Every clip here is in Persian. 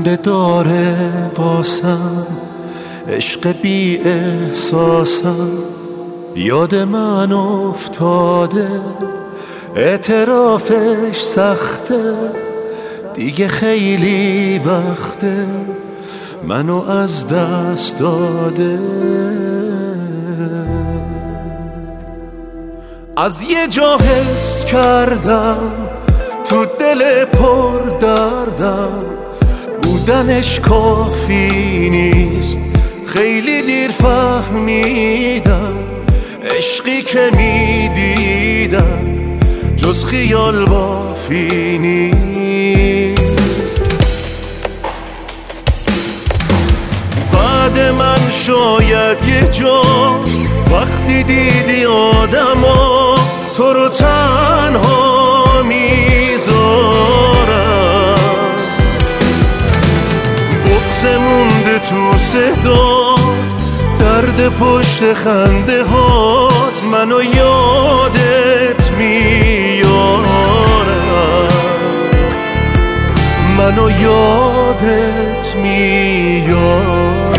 خنده داره واسم، عشق بی احساسم یاد من افتاده، اعترافش سخته دیگه خیلی وقته منو از دست داده. از یه جا حس کردم تو دل پر دردم بودنش کافی نیست، خیلی دیر فهمیدم عشقی که میدیدم جز خیال بافی نیست. بعد من شاید یه جا وقتی دیدی آدما تو رو تنها میذارم، بغض مونده تو صدات، درد پشت خنده هات منو یادت میارم، منو یادت میارم.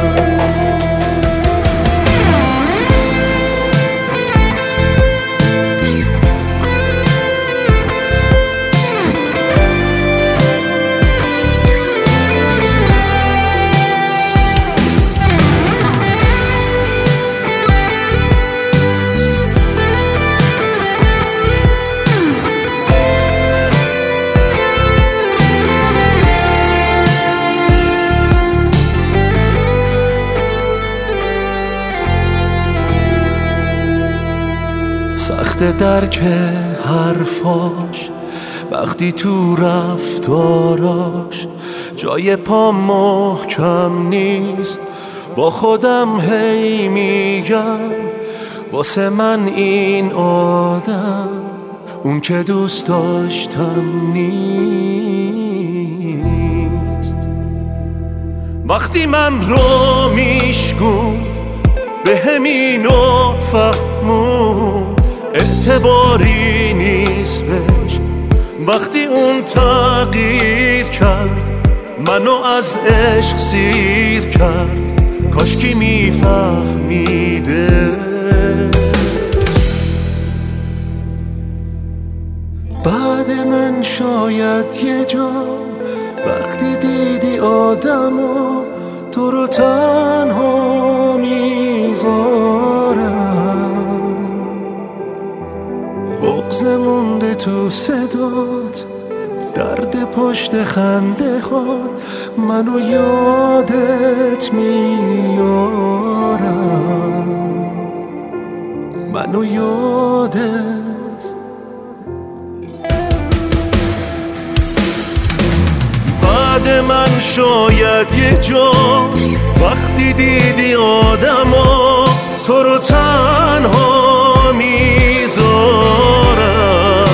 سخت درک حرفاش وقتی تو رفتاراش جای پا محکم نیست، با خودم هی میگم واسه من این آدم اون که دوست داشتم نیست. وقتی من رو میشکوند به همینو فهمون اعتباری نیست بهش، وقتی اون تغییر کرد منو از عشق سیر کرد کاشکی میفهمیده. بعد من شاید یه جا وقتی دیدی آدمو تو رو تنها میذارم، بغض مونده تو صدات، درد پشت خنده هات منو یادت میارم، منو یادت. بعد من شاید یه جا وقتی دیدی آدما تو رو تنها میذارم،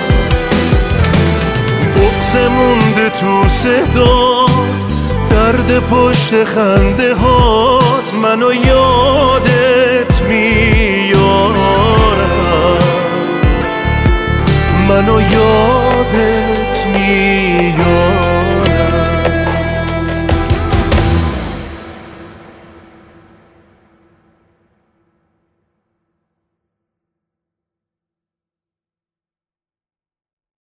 بغض مونده تو صدات، درد پشت خنده هات منو یادت میارم، منو یادت میارم.